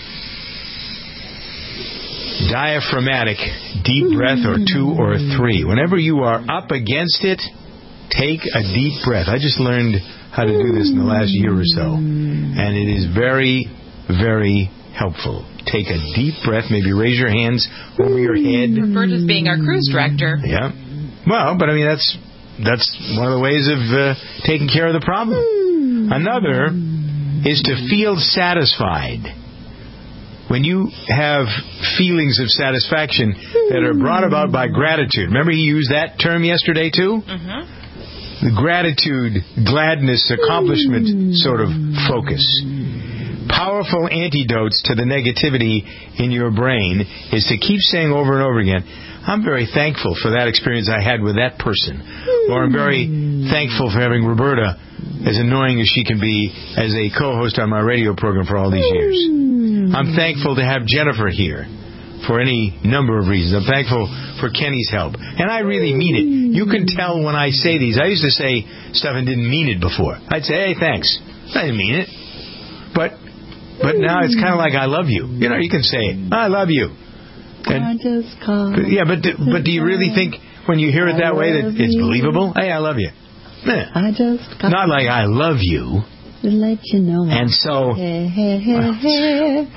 Diaphragmatic deep breath or two or three. Whenever you are up against it, take a deep breath. I just learned how to do this in the last year or so. And it is very, very helpful. Take a deep breath. Maybe raise your hands over your head. Bert is being our cruise director. Yeah. Well, but I mean, that's that's one of the ways of uh, taking care of the problem. Another is to feel satisfied. When you have feelings of satisfaction that are brought about by gratitude. Remember he used that term yesterday too? Mm-hmm. The gratitude, gladness, accomplishment sort of focus. Powerful antidotes to the negativity in your brain is to keep saying over and over again, I'm very thankful for that experience I had with that person. Or I'm very thankful for having Roberta, as annoying as she can be, as a co-host on my radio program for all these years. I'm thankful to have Jennifer here for any number of reasons. I'm thankful for Kenny's help. And I really mean it. You can tell when I say these. I used to say stuff and didn't mean it before. I'd say, hey, thanks. I didn't mean it. But but now it's kind of like I love you. You know, you can say it. I love you. And, I just called. Yeah, but do, but do you really think when you hear it that way that it's believable? Hey, I love you. Eh. I just called. Not like I love you. To let you know. And so... Hey, hey, hey, hey.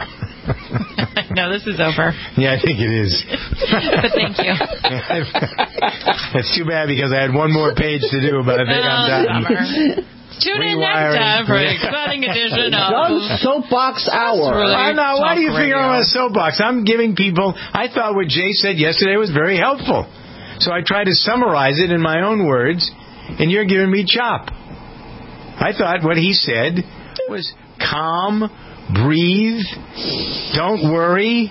No, this is over. Yeah, I think it is. But thank you. It's too bad because I had one more page to do, but I think oh, I'm done. Tune in next time for an exciting edition of John's Soapbox Hour. Really I know. Why do you radio. figure I'm a soapbox? I'm giving people... I thought what Jay said yesterday was very helpful. So I tried to summarize it in my own words, and you're giving me chop. I thought what he said was calm, breathe, don't worry,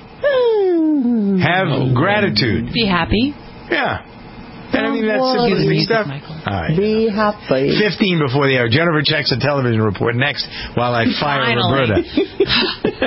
have gratitude. Be happy. Yeah. And I mean, that's simplistic stuff. All right. Be happy. fifteen before the hour. Jennifer checks the television report next while I fire Finally. Roberta.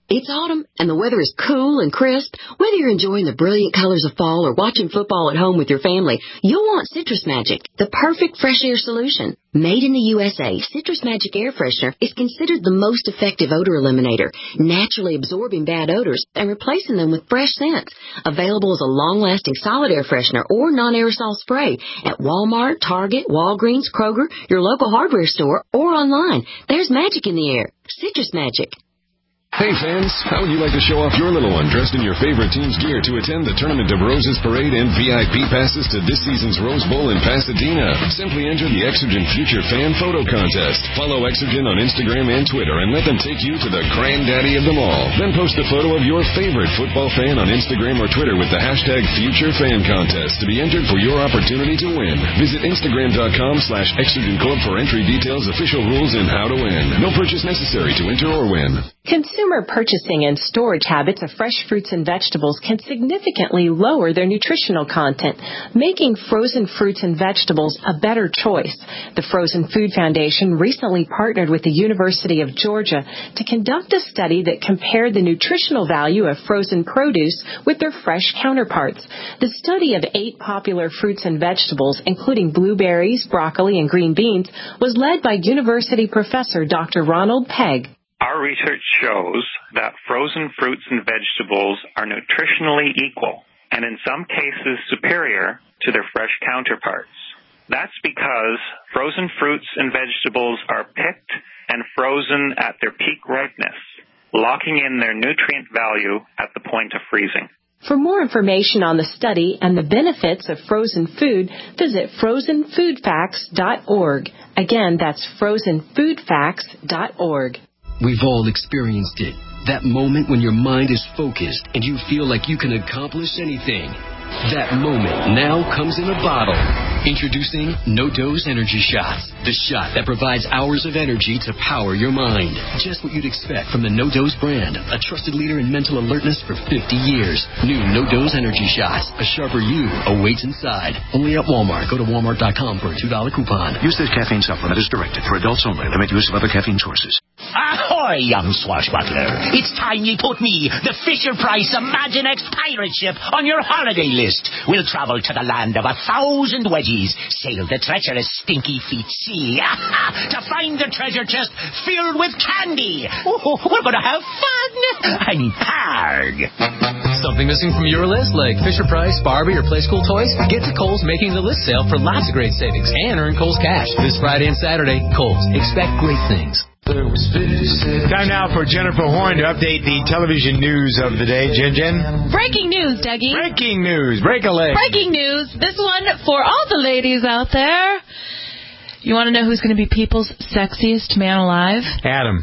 It's autumn, and the weather is cool and crisp. Whether you're enjoying the brilliant colors of fall or watching football at home with your family, you'll want Citrus Magic, the perfect fresh air solution. Made in the U S A, Citrus Magic Air Freshener is considered the most effective odor eliminator, naturally absorbing bad odors and replacing them with fresh scents. Available as a long-lasting solid air freshener or non-aerosol spray at Walmart, Target, Walgreens, Kroger, your local hardware store, or online. There's magic in the air. Citrus Magic. Hey fans, how would you like to show off your little one dressed in your favorite team's gear to attend the Tournament of Roses Parade and V I P passes to this season's Rose Bowl in Pasadena? Simply enter the Exergen Future Fan Photo Contest. Follow Exergen on Instagram and Twitter and let them take you to the granddaddy of them all. Then post a photo of your favorite football fan on Instagram or Twitter with the hashtag Future Fan Contest to be entered for your opportunity to win. Visit Instagram.com slash Exergen Corp for entry details, official rules, and how to win. No purchase necessary to enter or win. Consumer purchasing and storage habits of fresh fruits and vegetables can significantly lower their nutritional content, making frozen fruits and vegetables a better choice. The Frozen Food Foundation recently partnered with the University of Georgia to conduct a study that compared the nutritional value of frozen produce with their fresh counterparts. The study of eight popular fruits and vegetables, including blueberries, broccoli, and green beans, was led by University professor Doctor Ronald Pegg. Our research shows that frozen fruits and vegetables are nutritionally equal and in some cases superior to their fresh counterparts. That's because frozen fruits and vegetables are picked and frozen at their peak ripeness, locking in their nutrient value at the point of freezing. For more information on the study and the benefits of frozen food, visit frozen food facts dot org. Again, that's frozen food facts dot org. We've all experienced it. That moment when your mind is focused and you feel like you can accomplish anything. That moment now comes in a bottle. Introducing No-Dose Energy Shots, the shot that provides hours of energy to power your mind. Just what you'd expect from the No-Dose brand, a trusted leader in mental alertness for fifty years. New No-Dose Energy Shots, a sharper you awaits inside. Only at Walmart. Go to walmart dot com for a two dollar coupon. Use this caffeine supplement as directed for adults only. Limit use of other caffeine sources. Ahoy, young swashbuckler. It's time you put me, the Fisher-Price Imaginext pirate ship, on your holiday list. We'll travel to the land of a thousand wedgies, sail the treacherous Stinky Feet Sea, to find the treasure chest filled with candy. Oh, we're going to have fun. I mean, hard. Something missing from your list, like Fisher-Price, Barbie, or Playskool toys? Get to Kohl's Making the List sale for lots of great savings and earn Kohl's Cash. This Friday and Saturday, Kohl's. Expect great things. Time now for Jennifer Horn to update the television news of the day. Jen Jen? Breaking news, Dougie. Breaking news. Break a leg. Breaking news. This one for all the ladies out there. You want to know who's going to be people's sexiest man alive? Adam.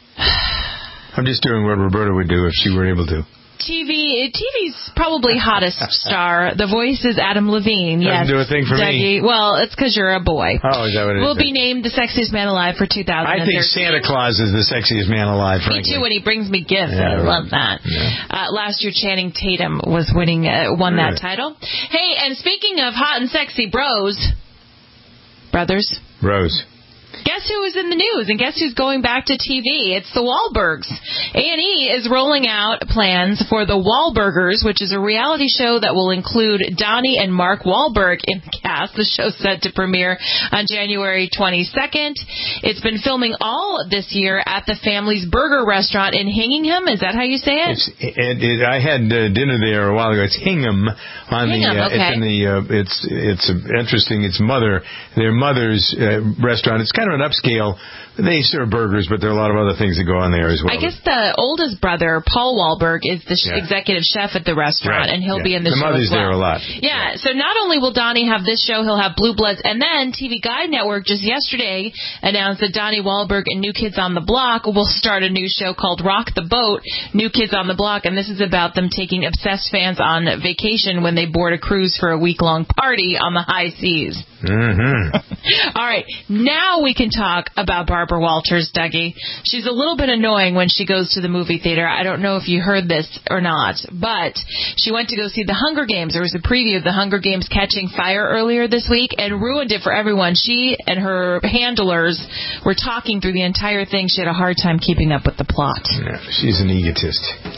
I'm just doing what Roberta would do if she were able to. T V, T V's probably hottest star. The voice is Adam Levine. Doesn't yes, do a thing for Dougie. me. Well, it's because you're a boy. Oh, is that what it is? Will be named the sexiest man alive for two thousand thirteen. I think Santa Claus is the sexiest man alive, frankly. Me too, when he brings me gifts. Yeah, I right. love that. Yeah. Uh, last year, Channing Tatum was winning, uh, won Right. that title. Hey, and speaking of hot and sexy bros, brothers. Rose. Guess who is in the news, and guess who's going back to T V? It's the Wahlbergs. A and E is rolling out plans for the Wahlburgers, which is a reality show that will include Donnie and Mark Wahlberg in the cast. The show's set to premiere on January twenty-second. It's been filming all this year at the Family's Burger Restaurant in Hingham. Is that how you say it? It's, it, it I had uh, dinner there a while ago. It's Hingham on Hingham, the. Uh, okay. It's in the. Uh, it's it's uh, interesting. It's mother their mother's uh, restaurant. It's kind of an upscale. They serve burgers, but there are a lot of other things that go on there as well. I guess the oldest brother, Paul Wahlberg, is the sh- Yeah. executive chef at the restaurant, Right. and he'll Yeah. be in the, the show mother's as well. there a lot. Yeah, so not only will Donnie have this show, he'll have Blue Bloods, and then T V Guide Network just yesterday announced that Donnie Wahlberg and New Kids on the Block will start a new show called Rock the Boat, New Kids on the Block, and this is about them taking obsessed fans on vacation when they board a cruise for a week-long party on the high seas. Mm-hmm. All right, now we can talk about Barbara Walters, Dougie. She's a little bit annoying when she goes to the movie theater. I don't know if you heard this or not, but she went to go see The Hunger Games. There was a preview of The Hunger Games Catching Fire earlier this week and ruined it for everyone. She and her handlers were talking through the entire thing. She had a hard time keeping up with the plot. Yeah, she's an egotist.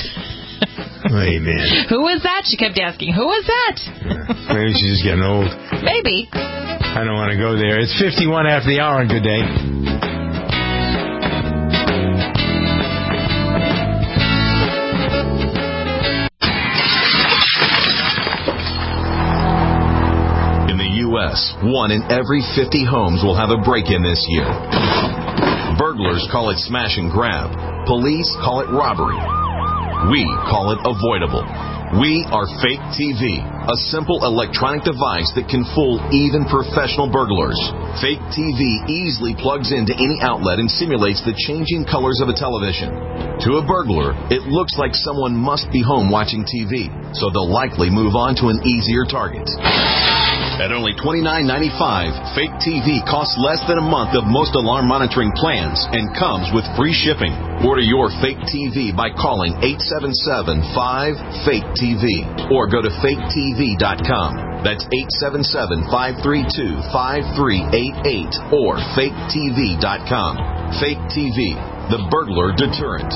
Amen. Who is that? She kept asking, who is that? Yeah, maybe she's just getting old. Maybe. I don't want to go there. It's fifty-one after the hour, and good day. In the U S, one in every fifty homes will have a break-in this year. Burglars call it smash and grab. Police call it robbery. We call it avoidable. We are Fake T V, a simple electronic device that can fool even professional burglars. Fake T V easily plugs into any outlet and simulates the changing colors of a television. To a burglar, it looks like someone must be home watching T V, so they'll likely move on to an easier target. At only twenty-nine ninety-five, Fake T V costs less than a month of most alarm monitoring plans and comes with free shipping. Order your Fake T V by calling eight seven seven, five, fake T V or go to fake T V dot com. That's eight seven seven, five three two, five three eight eight or fake T V dot com. Fake T V, the burglar deterrent.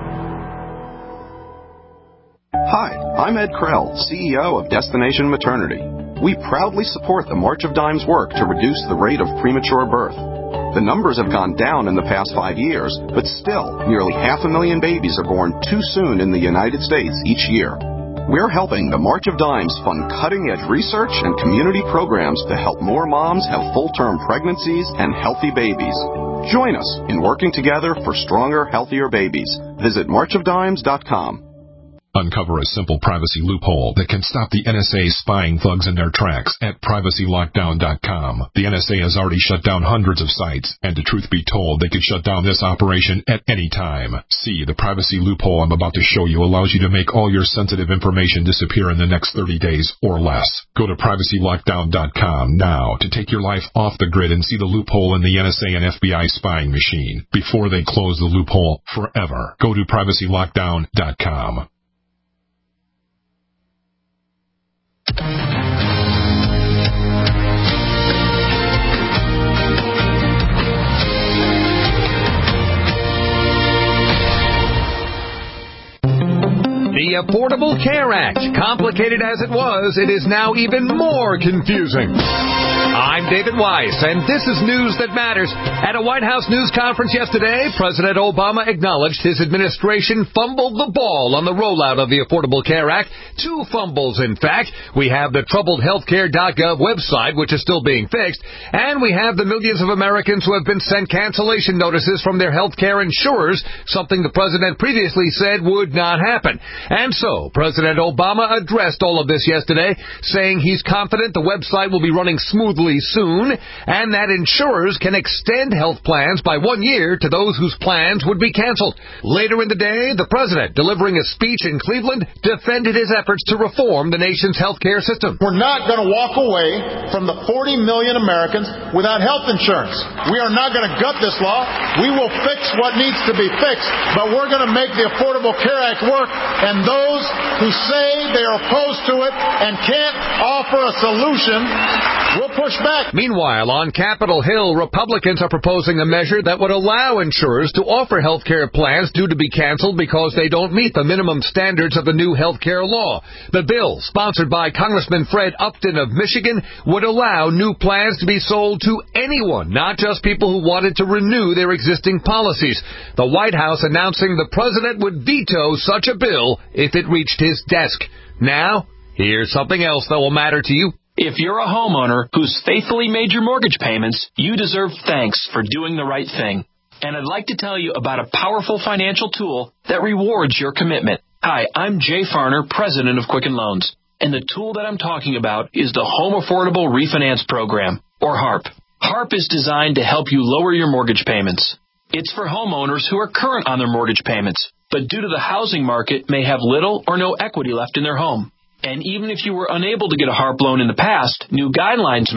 Hi, I'm Ed Krell, C E O of Destination Maternity. We proudly support the March of Dimes work to reduce the rate of premature birth. The numbers have gone down in the past five years, but still, nearly half a million babies are born too soon in the United States each year. We're helping the March of Dimes fund cutting-edge research and community programs to help more moms have full-term pregnancies and healthy babies. Join us in working together for stronger, healthier babies. Visit march of dimes dot com. Uncover a simple privacy loophole that can stop the N S A spying thugs in their tracks at privacy lockdown dot com. The N S A has already shut down hundreds of sites, and to truth be told, they could shut down this operation at any time. See, the privacy loophole I'm about to show you allows you to make all your sensitive information disappear in the next thirty days or less. Go to privacy lockdown dot com now to take your life off the grid and see the loophole in the N S A and F B I spying machine before they close the loophole forever. Go to privacy lockdown dot com. The Affordable Care Act. Complicated as it was, it is now even more confusing. I'm David Weiss, and this is News That Matters. At a White House news conference yesterday, President Obama acknowledged his administration fumbled the ball on the rollout of the Affordable Care Act. Two fumbles, in fact. We have the troubled healthcare dot gov website, which is still being fixed, and we have the millions of Americans who have been sent cancellation notices from their healthcare insurers, something the president previously said would not happen. And so, President Obama addressed all of this yesterday, saying he's confident the website will be running smoothly soon, and that insurers can extend health plans by one year to those whose plans would be canceled. Later in the day, the president, delivering a speech in Cleveland, defended his efforts to reform the nation's health care system. We're not going to walk away from the forty million Americans without health insurance. We are not going to gut this law. We will fix what needs to be fixed, but we're going to make the Affordable Care Act work, and those who say they are opposed to it and can't offer a solution will push back. Meanwhile, on Capitol Hill, Republicans are proposing a measure that would allow insurers to offer health care plans due to be canceled because they don't meet the minimum standards of the new health care law. The bill, sponsored by Congressman Fred Upton of Michigan, would allow new plans to be sold to anyone, not just people who wanted to renew their existing policies. The White House announcing the president would veto such a bill if it reached his desk. Now, here's something else that will matter to you. If you're a homeowner who's faithfully made your mortgage payments, you deserve thanks for doing the right thing. And I'd like to tell you about a powerful financial tool that rewards your commitment. Hi, I'm Jay Farner, president of Quicken Loans. And the tool that I'm talking about is the Home Affordable Refinance Program, or HARP. HARP is designed to help you lower your mortgage payments. It's for homeowners who are current on their mortgage payments, but due to the housing market may have little or no equity left in their home. And even if you were unable to get a HARP loan in the past, new guidelines mean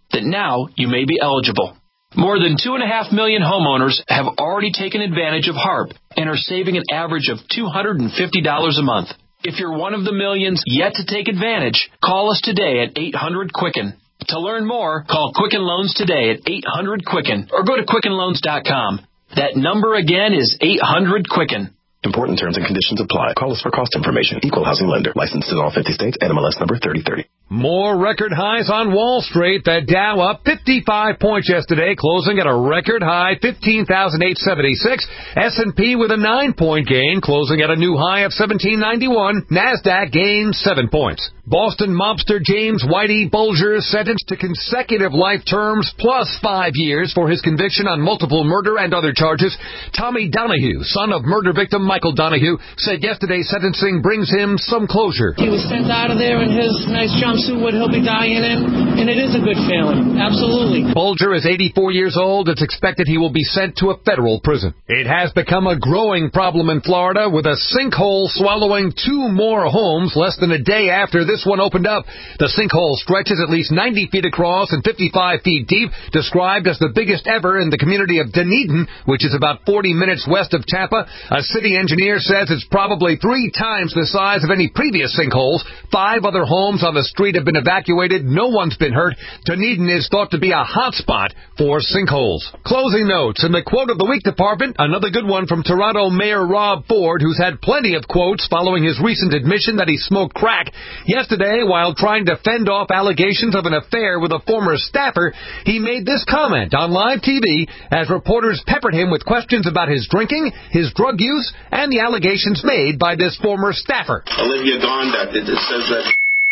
that now you may be eligible. More than two point five million homeowners have already taken advantage of HARP and are saving an average of two hundred fifty dollars a month. If you're one of the millions yet to take advantage, call us today at eight hundred Quicken. To learn more, call Quicken Loans today at eight hundred Quicken or go to quicken loans dot com. That number again is eight hundred Quicken. Important terms and conditions apply. Call us for cost information. Equal housing lender. Licensed in all fifty states. N M L S number thirty thirty. More record highs on Wall Street. The Dow up fifty-five points yesterday, closing at a record high fifteen thousand eight hundred seventy-six. S and P with a nine-point gain, closing at a new high of seventeen ninety-one. NASDAQ gained seven points. Boston mobster James Whitey Bulger sentenced to consecutive life terms plus five years for his conviction on multiple murder and other charges. Tommy Donahue, son of murder victim Michael Donahue, said yesterday's sentencing brings him some closure. He was sent out of there in his nice jumpsuit, what he'll be dying in, and it is a good feeling. Absolutely. Bulger is eighty-four years old. It's expected he will be sent to a federal prison. It has become a growing problem in Florida, with a sinkhole swallowing two more homes less than a day after this one opened up. The sinkhole stretches at least ninety feet across and fifty-five feet deep, described as the biggest ever in the community of Dunedin, which is about forty minutes west of Tampa. A city engineer says it's probably three times the size of any previous sinkholes. Five other homes on the street have been evacuated. No one's been hurt. Dunedin is thought to be a hot spot for sinkholes. Closing notes in the Quote of the Week department, another good one from Toronto Mayor Rob Ford, who's had plenty of quotes following his recent admission that he smoked crack. Yesterday, while trying to fend off allegations of an affair with a former staffer, he made this comment on live T V as reporters peppered him with questions about his drinking, his drug use, and the allegations made by this former staffer. Olivia Gondak, it says that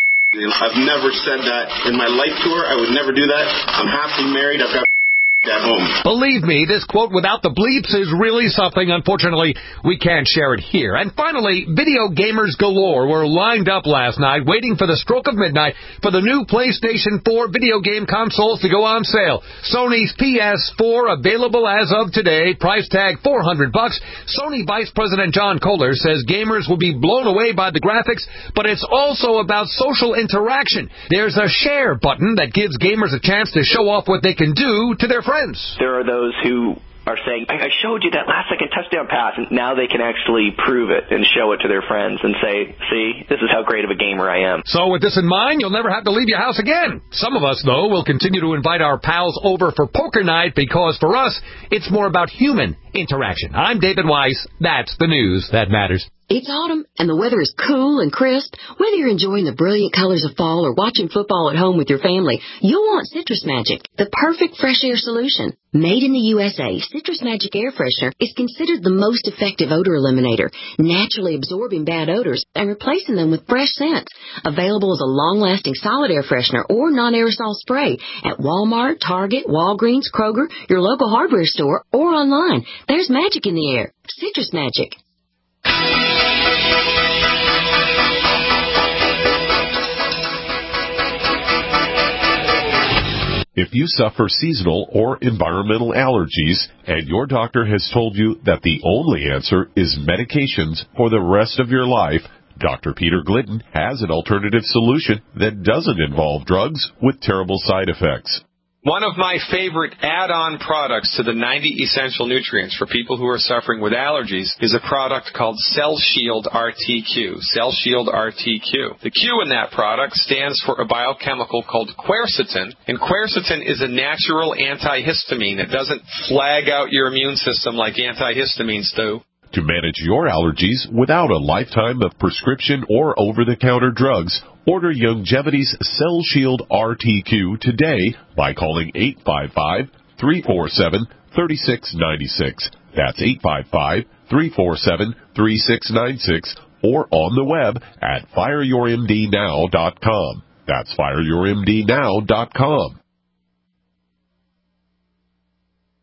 I've never said that in my life tour. I would never do that. I'm happily married. I've got at home. Believe me, this quote without the bleeps is really something. Unfortunately, we can't share it here. And finally, video gamers galore were lined up last night waiting for the stroke of midnight for the new PlayStation four video game consoles to go on sale. Sony's P S four available as of today, price tag four hundred bucks. Sony Vice President John Kohler says gamers will be blown away by the graphics, but it's also about social interaction. There's a share button that gives gamers a chance to show off what they can do to their friends. There are those who are saying, I showed you that last-second touchdown pass, and now they can actually prove it and show it to their friends and say, see, this is how great of a gamer I am. So with this in mind, you'll never have to leave your house again. Some of us, though, will continue to invite our pals over for poker night because for us, it's more about human interaction. I'm David Weiss. That's the news that matters. It's autumn, and the weather is cool and crisp. Whether you're enjoying the brilliant colors of fall or watching football at home with your family, you'll want Citrus Magic, the perfect fresh air solution. Made in the U S A, Citrus Magic Air Freshener is considered the most effective odor eliminator, naturally absorbing bad odors and replacing them with fresh scents. Available as a long-lasting solid air freshener or non-aerosol spray at Walmart, Target, Walgreens, Kroger, your local hardware store, or online. There's magic in the air. Citrus Magic. If you suffer seasonal or environmental allergies and your doctor has told you that the only answer is medications for the rest of your life, Doctor Peter Glidden has an alternative solution that doesn't involve drugs with terrible side effects. One of my favorite add-on products to the ninety essential nutrients for people who are suffering with allergies is a product called Cell Shield R T Q. Cell Shield R T Q. The Q in that product stands for a biochemical called quercetin, and quercetin is a natural antihistamine. It doesn't flag out your immune system like antihistamines do. To manage your allergies without a lifetime of prescription or over-the-counter drugs, order Youngevity's Cell Shield R T Q today by calling eight five five, three four seven, three six nine six. That's eight five five, three four seven, three six nine six or on the web at fire your m d now dot com. That's fire your m d now dot com.